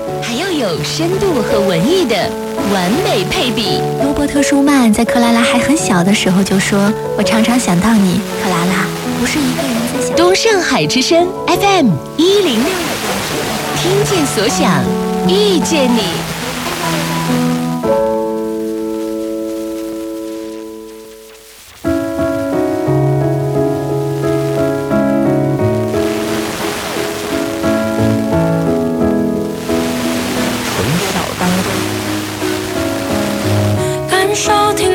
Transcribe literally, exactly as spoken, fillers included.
还要有深度和文艺的完美配比。 罗伯特·舒曼在克拉拉还很小的时候就说：“我常常想到你，克拉拉，不是一个人在想。” 东上海之声 F M 一零六，听见所想，遇见你。 感受听